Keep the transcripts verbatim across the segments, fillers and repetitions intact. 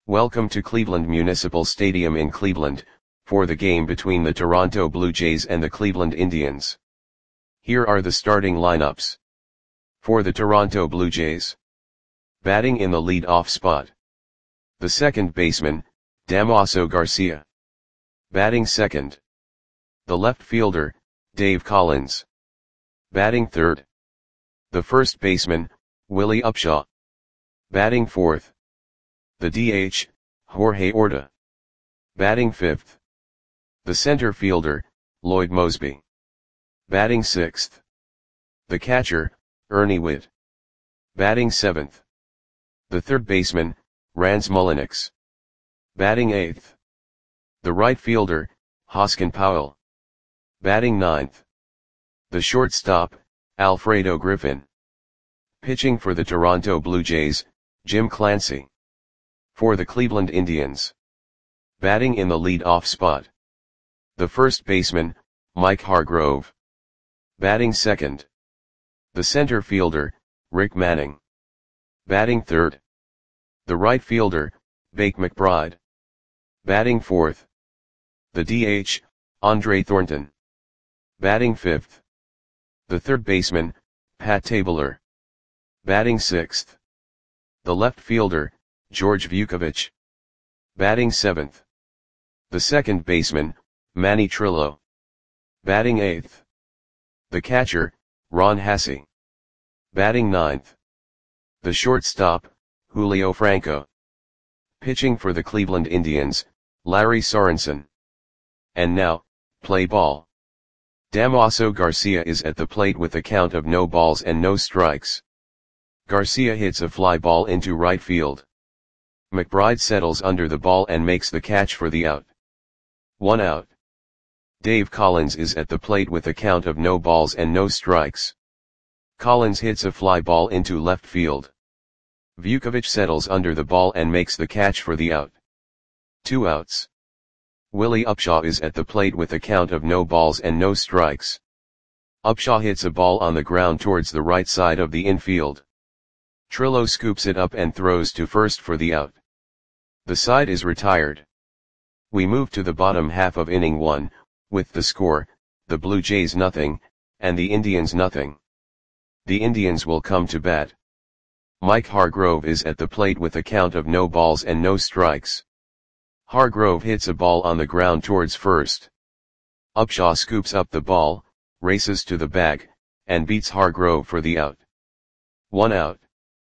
Welcome to Cleveland Municipal Stadium in Cleveland, for the game between the Toronto Blue Jays and the Cleveland Indians. Here are the starting lineups. For the Toronto Blue Jays. Batting in the lead-off spot. The second baseman, Damaso Garcia. Batting second. The left fielder, Dave Collins. Batting third. The first baseman, Willie Upshaw. Batting fourth. The D H, Jorge Orta. Batting fifth. The center fielder, Lloyd Moseby. Batting sixth. The catcher, Ernie Whitt. Batting seventh. The third baseman, Rans Mulliniks. Batting eighth. The right fielder, Hoskin Powell. Batting ninth. The shortstop, Alfredo Griffin. Pitching for the Toronto Blue Jays, Jim Clancy. For the Cleveland Indians. Batting in the lead-off spot. The first baseman, Mike Hargrove. Batting second. The center fielder, Rick Manning. Batting third. The right fielder, Bake McBride. Batting fourth. The D H, Andre Thornton. Batting fifth. The third baseman, Pat Tabler. Batting sixth. The left fielder, George Vukovich. Batting seventh. The second baseman, Manny Trillo. Batting eighth. The catcher, Ron Hassey. Batting ninth. The shortstop, Julio Franco. Pitching for the Cleveland Indians, Larry Sorensen. And now, play ball. Damaso Garcia is at the plate with a count of no balls and no strikes. Garcia hits a fly ball into right field. McBride settles under the ball and makes the catch for the out. One out. Dave Collins is at the plate with a count of no balls and no strikes. Collins hits a fly ball into left field. Vukovich settles under the ball and makes the catch for the out. Two outs. Willie Upshaw is at the plate with a count of no balls and no strikes. Upshaw hits a ball on the ground towards the right side of the infield. Trillo scoops it up and throws to first for the out. The side is retired. We move to the bottom half of inning one, with the score, the Blue Jays nothing, and the Indians nothing. The Indians will come to bat. Mike Hargrove is at the plate with a count of no balls and no strikes. Hargrove hits a ball on the ground towards first. Upshaw scoops up the ball, races to the bag, and beats Hargrove for the out. One out.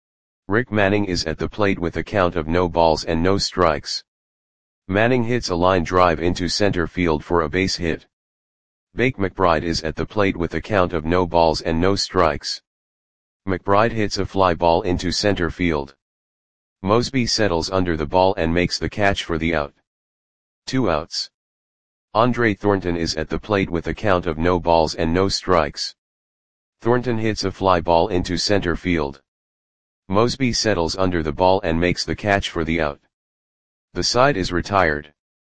Rick Manning is at the plate with a count of no balls and no strikes. Manning hits a line drive into center field for a base hit. Bake McBride is at the plate with a count of no balls and no strikes. McBride hits a fly ball into center field. Moseby settles under the ball and makes the catch for the out. Two outs. Andre Thornton is at the plate with a count of no balls and no strikes. Thornton hits a fly ball into center field. Moseby settles under the ball and makes the catch for the out. The side is retired.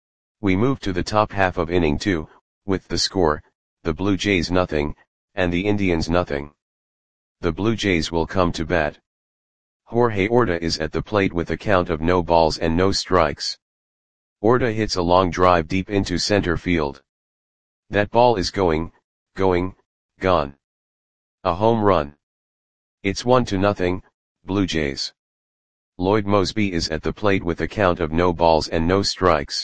We move to the top half of inning two, with the score, the Blue Jays nothing, and the Indians nothing. The Blue Jays will come to bat. Jorge Orta is at the plate with a count of no balls and no strikes. Orta hits a long drive deep into center field. That ball is going, going, gone. A home run. It's one to nothing, Blue Jays. Lloyd Moseby is at the plate with a count of no balls and no strikes.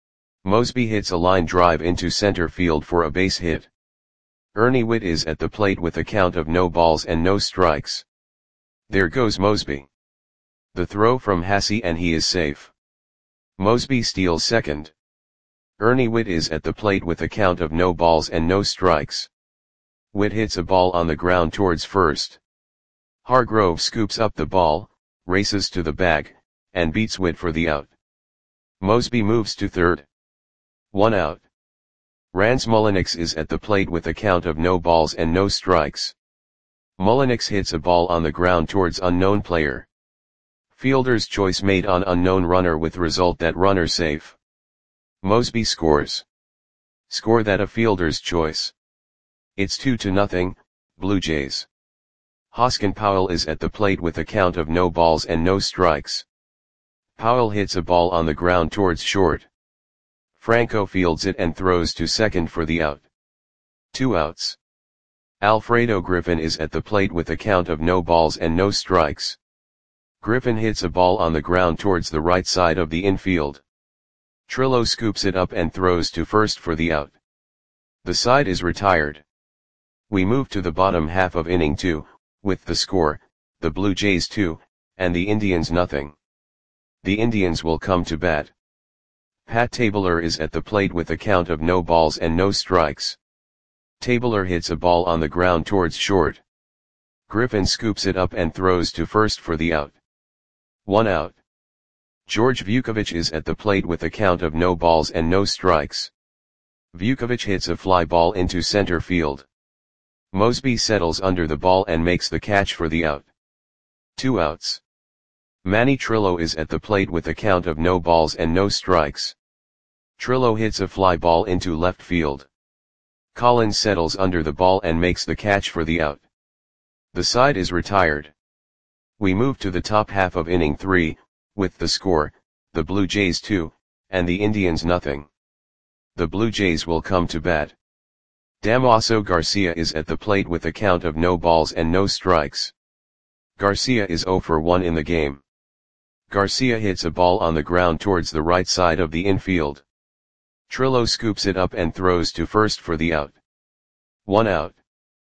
Moseby hits a line drive into center field for a base hit. Ernie Whitt is at the plate with a count of no balls and no strikes. There goes Moseby. The throw from Hassey and he is safe. Moseby steals second. Ernie Whitt is at the plate with a count of no balls and no strikes. Whitt hits a ball on the ground towards first. Hargrove scoops up the ball, races to the bag, and beats Whitt for the out. Moseby moves to third. One out. Rans Mulliniks is at the plate with a count of no balls and no strikes. Mulliniks hits a ball on the ground towards unknown player. Fielder's choice made on unknown runner with result that runner safe. Moseby scores. Score that a fielder's choice. It's two to nothing, Blue Jays. Hoskin Powell is at the plate with a count of no balls and no strikes. Powell hits a ball on the ground towards short. Franco fields it and throws to second for the out. Two outs. Alfredo Griffin is at the plate with a count of no balls and no strikes. Griffin hits a ball on the ground towards the right side of the infield. Trillo scoops it up and throws to first for the out. The side is retired. We move to the bottom half of inning two, with the score, the Blue Jays two, and the Indians nothing. The Indians will come to bat. Pat Tabler is at the plate with a count of no balls and no strikes. Tabler hits a ball on the ground towards short. Griffin scoops it up and throws to first for the out. One out. George Vukovic is at the plate with a count of no balls and no strikes. Vukovic hits a fly ball into center field. Mosby settles under the ball and makes the catch for the out. Two outs. Manny Trillo is at the plate with a count of no balls and no strikes. Trillo hits a fly ball into left field. Collins settles under the ball and makes the catch for the out. The side is retired. We move to the top half of inning three, with the score, the Blue Jays two, and the Indians nothing. The Blue Jays will come to bat. Damaso Garcia is at the plate with a count of no balls and no strikes. Garcia is zero for one in the game. Garcia hits a ball on the ground towards the right side of the infield. Trillo scoops it up and throws to first for the out. One out.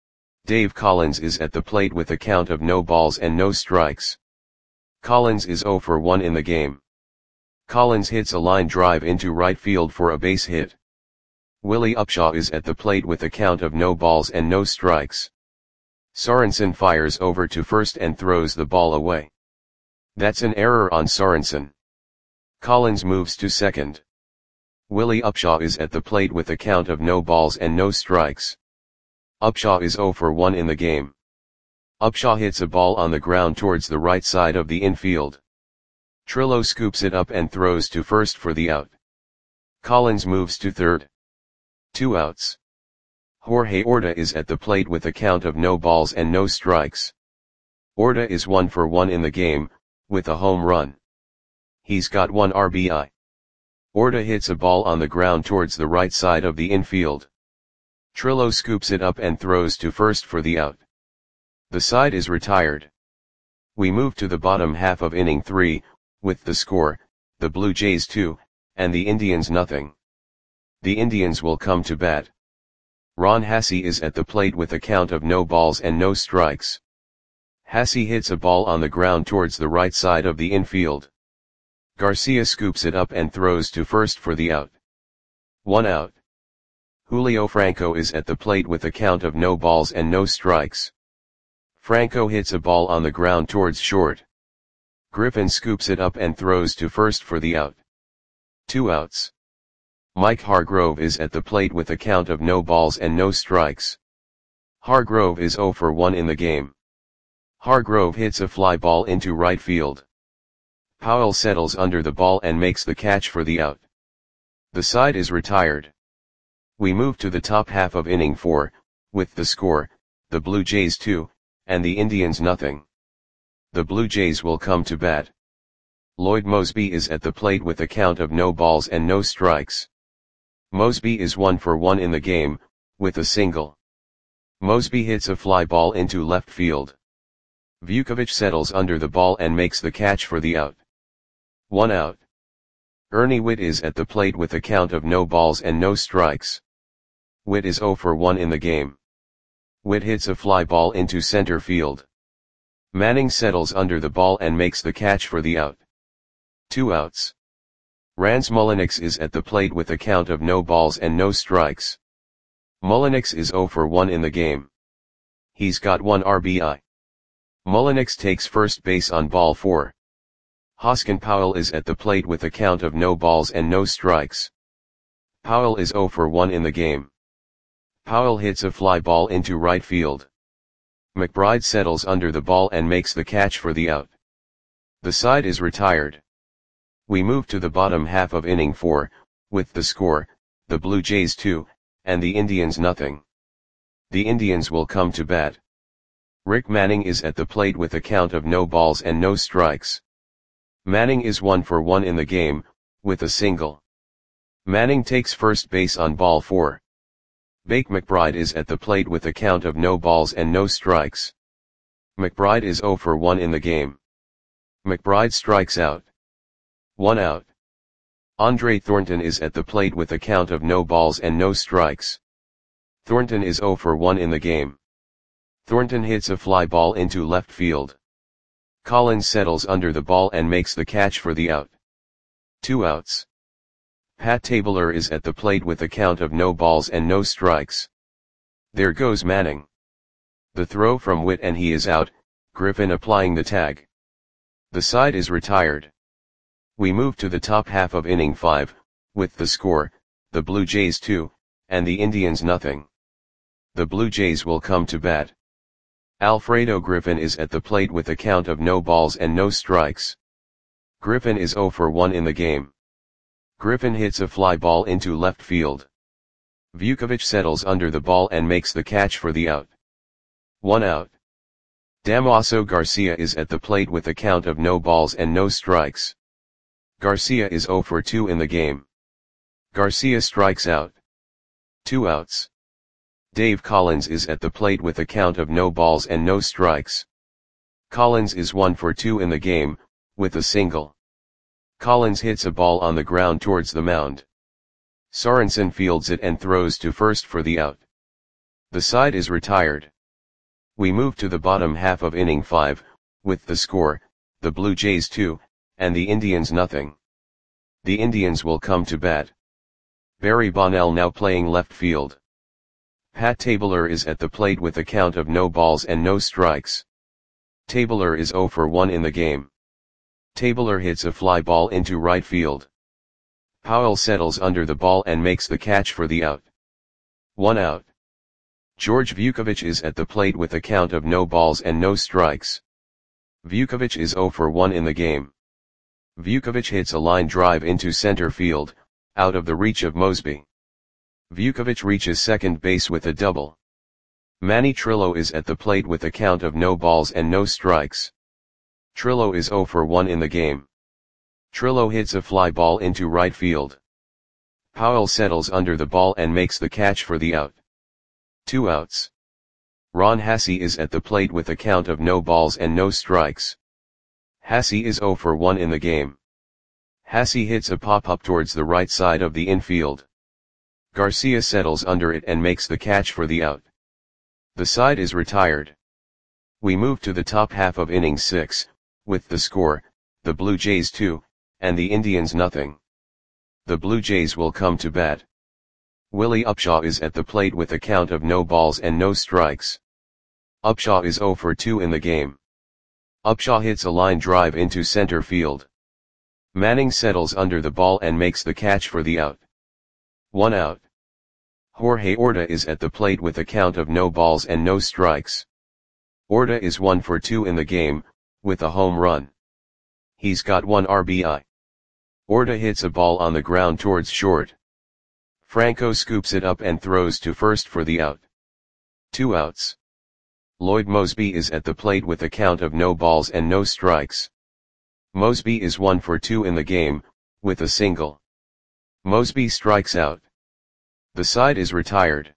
Dave Collins is at the plate with a count of no balls and no strikes. Collins is zero for one in the game. Collins hits a line drive into right field for a base hit. Willie Upshaw is at the plate with a count of no balls and no strikes. Sorensen fires over to first and throws the ball away. That's an error on Sorensen. Collins moves to second. Willie Upshaw is at the plate with a count of no balls and no strikes. Upshaw is zero for one in the game. Upshaw hits a ball on the ground towards the right side of the infield. Trillo scoops it up and throws to first for the out. Collins moves to third. Two outs. Jorge Orta is at the plate with a count of no balls and no strikes. Orta is one for one in the game, with a home run. He's got one R B I. Orta hits a ball on the ground towards the right side of the infield. Trillo scoops it up and throws to first for the out. The side is retired. We move to the bottom half of inning three, with the score, the Blue Jays two, and the Indians nothing. The Indians will come to bat. Ron Hassey is at the plate with a count of no balls and no strikes. Hassey hits a ball on the ground towards the right side of the infield. Garcia scoops it up and throws to first for the out. One out. Julio Franco is at the plate with a count of no balls and no strikes. Franco hits a ball on the ground towards short. Griffin scoops it up and throws to first for the out. Two outs. Mike Hargrove is at the plate with a count of no balls and no strikes. Hargrove is zero for one in the game. Hargrove hits a fly ball into right field. Powell settles under the ball and makes the catch for the out. The side is retired. We move to the top half of inning four, with the score, the Blue Jays two, and the Indians nothing. The Blue Jays will come to bat. Lloyd Mosby is at the plate with a count of no balls and no strikes. Mosby is one for one in the game, with a single. Mosby hits a fly ball into left field. Vukovic settles under the ball and makes the catch for the out. One out. Ernie Whitt is at the plate with a count of no balls and no strikes. Whitt is zero for one in the game. Whitt hits a fly ball into center field. Manning settles under the ball and makes the catch for the out. Two outs. Rance Mulliniks is at the plate with a count of no balls and no strikes. Mulliniks is zero for one in the game. He's got one R B I. Mulliniks takes first base on ball four. Hoskin Powell is at the plate with a count of no balls and no strikes. Powell is zero for one in the game. Powell hits a fly ball into right field. McBride settles under the ball and makes the catch for the out. The side is retired. We move to the bottom half of inning four, with the score, the Blue Jays two, and the Indians nothing. The Indians will come to bat. Rick Manning is at the plate with a count of no balls and no strikes. Manning is one for one in the game, with a single. Manning takes first base on ball four. Bake McBride is at the plate with a count of no balls and no strikes. McBride is zero for one in the game. McBride strikes out. One out. Andre Thornton is at the plate with a count of no balls and no strikes. Thornton is zero for one in the game. Thornton hits a fly ball into left field. Collins settles under the ball and makes the catch for the out. Two outs. Pat Tabler is at the plate with a count of no balls and no strikes. There goes Manning. The throw from Witt and he is out, Griffin applying the tag. The side is retired. We move to the top half of inning five, with the score, the Blue Jays two, and the Indians nothing. The Blue Jays will come to bat. Alfredo Griffin is at the plate with a count of no balls and no strikes. Griffin is zero for one in the game. Griffin hits a fly ball into left field. Vukovich settles under the ball and makes the catch for the out. One out. Damaso Garcia is at the plate with a count of no balls and no strikes. Garcia is zero for two in the game. Garcia strikes out. Two outs. Dave Collins is at the plate with a count of no balls and no strikes. Collins is one for two in the game, with a single. Collins hits a ball on the ground towards the mound. Sorensen fields it and throws to first for the out. The side is retired. We move to the bottom half of inning five, with the score, the Blue Jays two, and the Indians nothing. The Indians will come to bat. Barry Bonnell now playing left field. Pat Tabler is at the plate with a count of no balls and no strikes. Tabler is zero for one in the game. Tabler hits a fly ball into right field. Powell settles under the ball and makes the catch for the out. One out. George Vukovich is at the plate with a count of no balls and no strikes. Vukovich is zero for one in the game. Vukovich hits a line drive into center field, out of the reach of Mosby. Vukovich reaches second base with a double. Manny Trillo is at the plate with a count of no balls and no strikes. Trillo is zero for one in the game. Trillo hits a fly ball into right field. Powell settles under the ball and makes the catch for the out. Two outs. Ron Hassey is at the plate with a count of no balls and no strikes. Hassey is zero for one in the game. Hassey hits a pop-up towards the right side of the infield. Garcia settles under it and makes the catch for the out. The side is retired. We move to the top half of inning six, with the score, the Blue Jays two, and the Indians nothing. The Blue Jays will come to bat. Willie Upshaw is at the plate with a count of no balls and no strikes. Upshaw is zero for two in the game. Upshaw hits a line drive into center field. Manning settles under the ball and makes the catch for the out. One out. Jorge Orta is at the plate with a count of no balls and no strikes. Orta is one for two in the game, with a home run. He's got one R B I. Orta hits a ball on the ground towards short. Franco scoops it up and throws to first for the out. Two outs. Lloyd Mosby is at the plate with a count of no balls and no strikes. Mosby is one for two in the game, with a single. Mosby strikes out. The side is retired.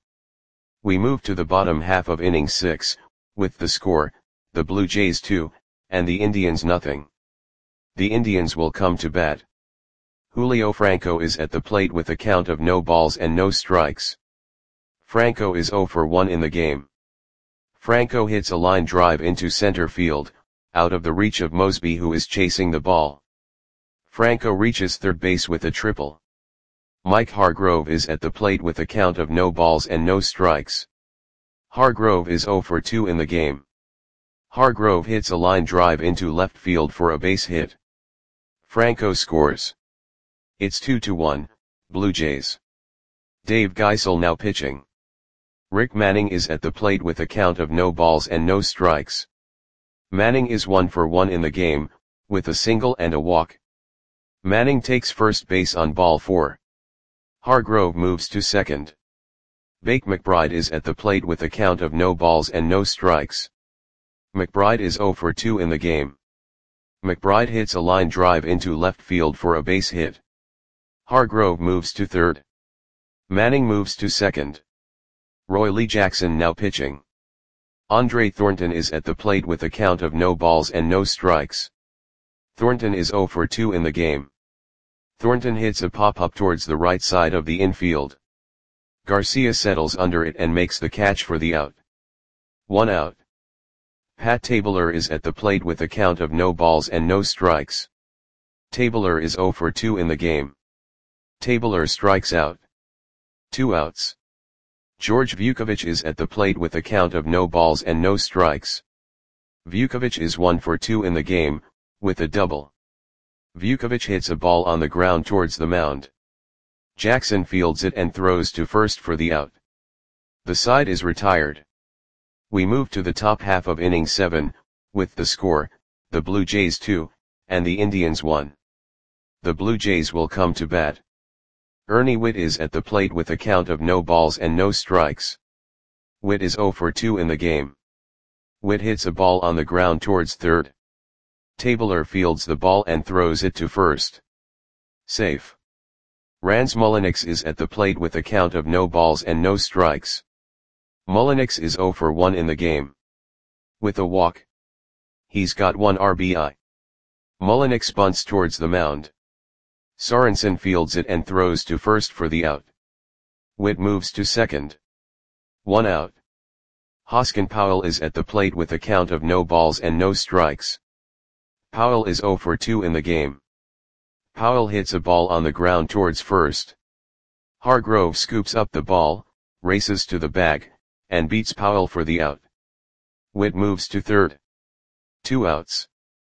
We move to the bottom half of inning six, with the score, the Blue Jays two, and the Indians nothing. The Indians will come to bat. Julio Franco is at the plate with a count of no balls and no strikes. Franco is zero for one in the game. Franco hits a line drive into center field, out of the reach of Mosby who is chasing the ball. Franco reaches third base with a triple. Mike Hargrove is at the plate with a count of no balls and no strikes. Hargrove is zero for two in the game. Hargrove hits a line drive into left field for a base hit. Franco scores. It's two to one, Blue Jays. Dave Geisel now pitching. Rick Manning is at the plate with a count of no balls and no strikes. Manning is one for one in the game, with a single and a walk. Manning takes first base on ball four. Hargrove moves to second. Bake McBride is at the plate with a count of no balls and no strikes. McBride is zero for two in the game. McBride hits a line drive into left field for a base hit. Hargrove moves to third. Manning moves to second. Roy Lee Jackson now pitching. Andre Thornton is at the plate with a count of no balls and no strikes. Thornton is zero for two in the game. Thornton hits a pop-up towards the right side of the infield. Garcia settles under it and makes the catch for the out. One out. Pat Tabler is at the plate with a count of no balls and no strikes. Tabler is zero for two in the game. Tabler strikes out. Two outs. George Vukovic is at the plate with a count of no balls and no strikes. Vukovic is one for two in the game, with a double. Vukovic hits a ball on the ground towards the mound. Jackson fields it and throws to first for the out. The side is retired. We move to the top half of inning seven, with the score, the Blue Jays two, and the Indians one. The Blue Jays will come to bat. Ernie Whitt is at the plate with a count of no balls and no strikes. Whitt is zero for two in the game. Whitt hits a ball on the ground towards third. Tabler fields the ball and throws it to first. Safe. Rans Mulliniks is at the plate with a count of no balls and no strikes. Mulliniks is zero for one in the game. With a walk. He's got one R B I. Mulliniks bunts towards the mound. Sorensen fields it and throws to first for the out. Whitt moves to second. One out. Hoskin Powell is at the plate with a count of no balls and no strikes. Powell is zero for two in the game. Powell hits a ball on the ground towards first. Hargrove scoops up the ball, races to the bag, and beats Powell for the out. Whitt moves to third. Two outs.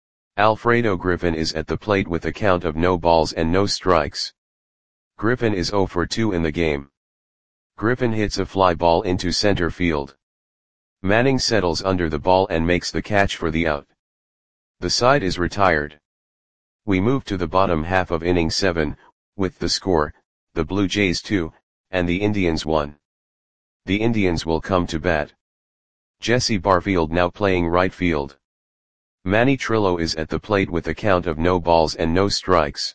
Alfredo Griffin is at the plate with a count of no balls and no strikes. Griffin is zero for two in the game. Griffin hits a fly ball into center field. Manning settles under the ball and makes the catch for the out. The side is retired. We move to the bottom half of inning seven, with the score, the Blue Jays two, and the Indians one. The Indians will come to bat. Jesse Barfield now playing right field. Manny Trillo is at the plate with a count of no balls and no strikes.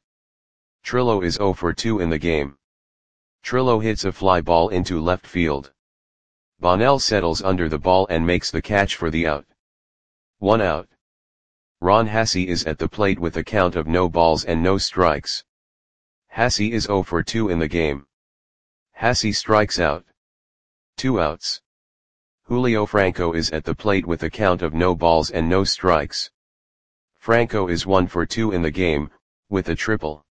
Trillo is zero for two in the game. Trillo hits a fly ball into left field. Bonnell settles under the ball and makes the catch for the out. One out. Ron Hassey is at the plate with a count of no balls and no strikes. Hassey is zero for two in the game. Hassey strikes out. Two outs. Julio Franco is at the plate with a count of no balls and no strikes. Franco is one for two in the game, with a triple.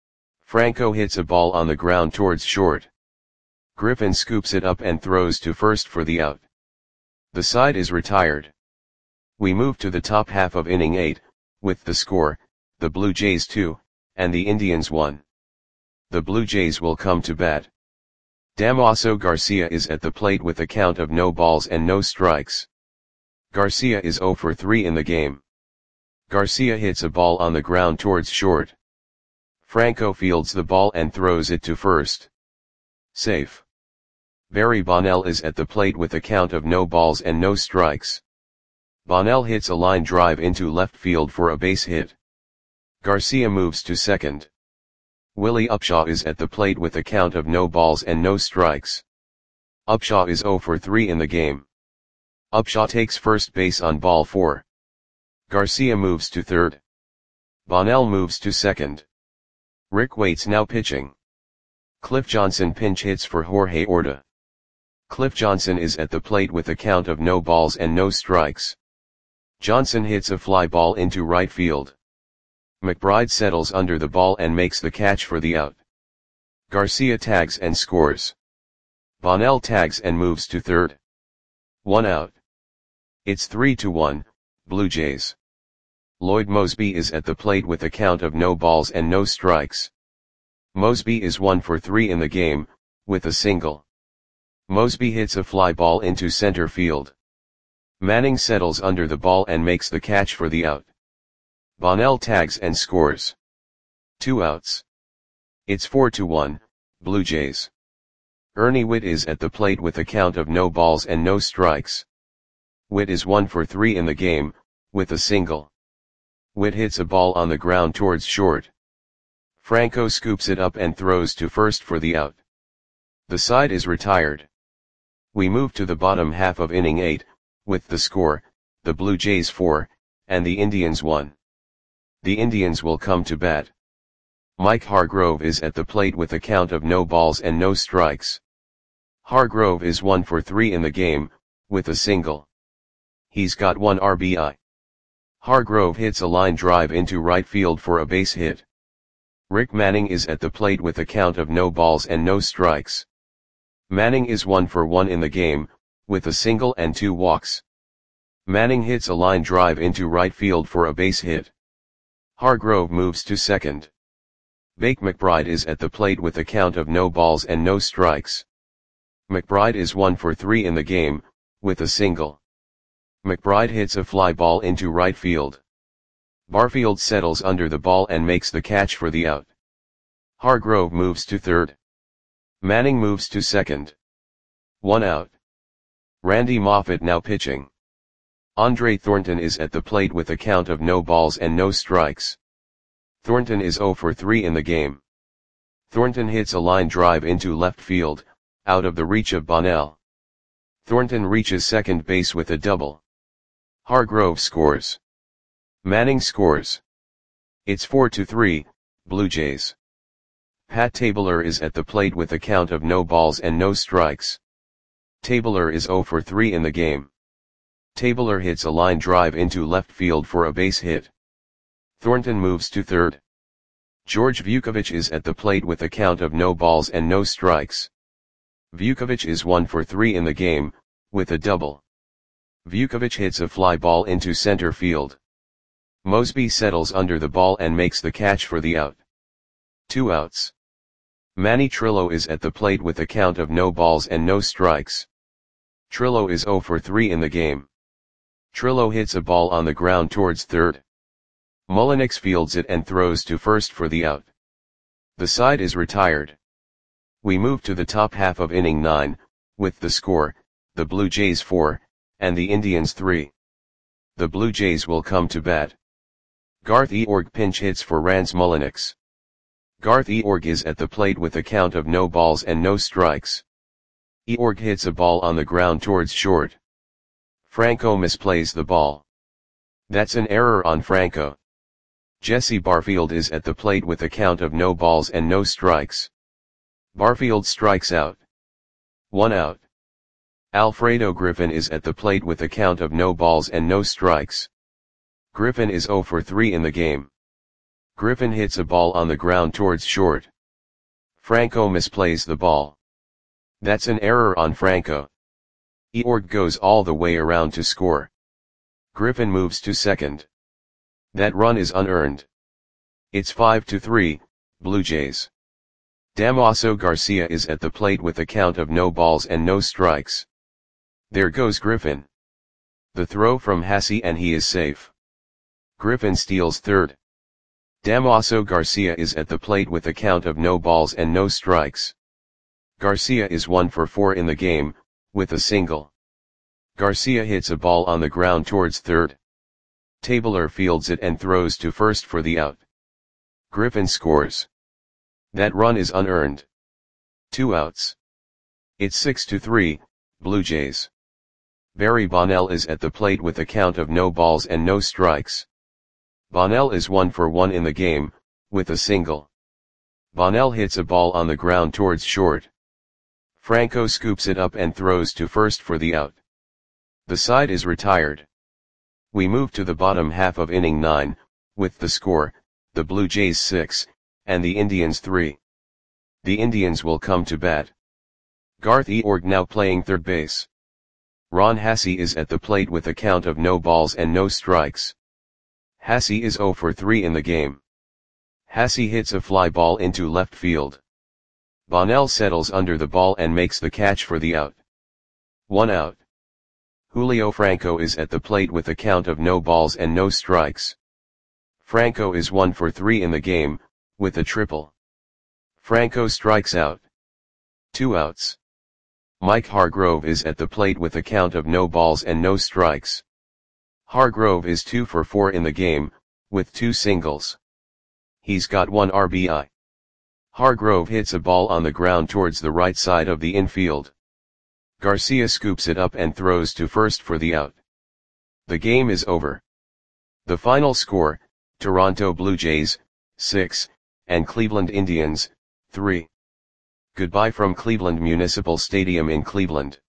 Franco hits a ball on the ground towards short. Griffin scoops it up and throws to first for the out. The side is retired. We move to the top half of inning eight, with the score, the Blue Jays two, and the Indians one. The Blue Jays will come to bat. Damaso Garcia is at the plate with a count of no balls and no strikes. Garcia is zero for three in the game. Garcia hits a ball on the ground towards short. Franco fields the ball and throws it to first. Safe. Barry Bonnell is at the plate with a count of no balls and no strikes. Bonnell hits a line drive into left field for a base hit. Garcia moves to second. Willie Upshaw is at the plate with a count of no balls and no strikes. Upshaw is zero for three in the game. Upshaw takes first base on ball four. Garcia moves to third. Bonnell moves to second. Rick Waits now pitching. Cliff Johnson pinch hits for Jorge Orta. Cliff Johnson is at the plate with a count of no balls and no strikes. Johnson hits a fly ball into right field. McBride settles under the ball and makes the catch for the out. Garcia tags and scores. Bonnell tags and moves to third. One out. It's three to one, Blue Jays. Lloyd Mosby is at the plate with a count of no balls and no strikes. Mosby is one for three in the game, with a single. Mosby hits a fly ball into center field. Manning settles under the ball and makes the catch for the out. Bonnell tags and scores. Two outs. It's four to one, Blue Jays. Ernie Whitt is at the plate with a count of no balls and no strikes. Whitt is one for three in the game, with a single. Witt hits a ball on the ground towards short. Franco scoops it up and throws to first for the out. The side is retired. We move to the bottom half of inning eight, with the score, the Blue Jays four, and the Indians one. The Indians will come to bat. Mike Hargrove is at the plate with a count of no balls and no strikes. Hargrove is one for three in the game, with a single. He's got one R B I. Hargrove hits a line drive into right field for a base hit. Rick Manning is at the plate with a count of no balls and no strikes. Manning is one for one in the game, with a single and two walks. Manning hits a line drive into right field for a base hit. Hargrove moves to second. Bake McBride is at the plate with a count of no balls and no strikes. McBride is one for three in the game, with a single. McBride hits a fly ball into right field. Barfield settles under the ball and makes the catch for the out. Hargrove moves to third. Manning moves to second. One out. Randy Moffett now pitching. Andre Thornton is at the plate with a count of no balls and no strikes. Thornton is zero for three in the game. Thornton hits a line drive into left field, out of the reach of Bonnell. Thornton reaches second base with a double. Hargrove scores. Manning scores. It's four to three, Blue Jays. Pat Tabler is at the plate with a count of no balls and no strikes. Tabler is zero for three in the game. Tabler hits a line drive into left field for a base hit. Thornton moves to third. George Vukovich is at the plate with a count of no balls and no strikes. Vukovich is one for three in the game, with a double. Vukovich hits a fly ball into center field. Mosby settles under the ball and makes the catch for the out. Two outs. Manny Trillo is at the plate with a count of no balls and no strikes. Trillo is zero for three in the game. Trillo hits a ball on the ground towards third. Mullenix fields it and throws to first for the out. The side is retired. We move to the top half of inning nine, with the score, the Blue Jays four, and the Indians three. The Blue Jays will come to bat. Garth Eorg pinch hits for Rance Mullenix. Garth Eorg is at the plate with a count of no balls and no strikes. Eorg hits a ball on the ground towards short. Franco misplays the ball. That's an error on Franco. Jesse Barfield is at the plate with a count of no balls and no strikes. Barfield strikes out. One out. Alfredo Griffin is at the plate with a count of no balls and no strikes. Griffin is zero for three in the game. Griffin hits a ball on the ground towards short. Franco misplays the ball. That's an error on Franco. Eorg goes all the way around to score. Griffin moves to second. That run is unearned. It's five to three, Blue Jays. Damaso Garcia is at the plate with a count of no balls and no strikes. There goes Griffin. The throw from Hasse and he is safe. Griffin steals third. Damaso Garcia is at the plate with a count of no balls and no strikes. Garcia is one for four in the game, with a single. Garcia hits a ball on the ground towards third. Tabler fields it and throws to first for the out. Griffin scores. That run is unearned. Two outs. It's six to three, Blue Jays. Barry Bonnell is at the plate with a count of no balls and no strikes. Bonnell is one for one in the game, with a single. Bonnell hits a ball on the ground towards short. Franco scoops it up and throws to first for the out. The side is retired. We move to the bottom half of inning nine, with the score, the Blue Jays six, and the Indians three. The Indians will come to bat. Garth Eorg now playing third base. Ron Hasse is at the plate with a count of no balls and no strikes. Hasse is zero for three in the game. Hasse hits a fly ball into left field. Bonnell settles under the ball and makes the catch for the out. One out. Julio Franco is at the plate with a count of no balls and no strikes. Franco is one for three in the game, with a triple. Franco strikes out. Two outs. Mike Hargrove is at the plate with a count of no balls and no strikes. Hargrove is two for four in the game, with two singles. He's got one R B I. Hargrove hits a ball on the ground towards the right side of the infield. Garcia scoops it up and throws to first for the out. The game is over. The final score, Toronto Blue Jays, six, and Cleveland Indians, three. Goodbye from Cleveland Municipal Stadium in Cleveland.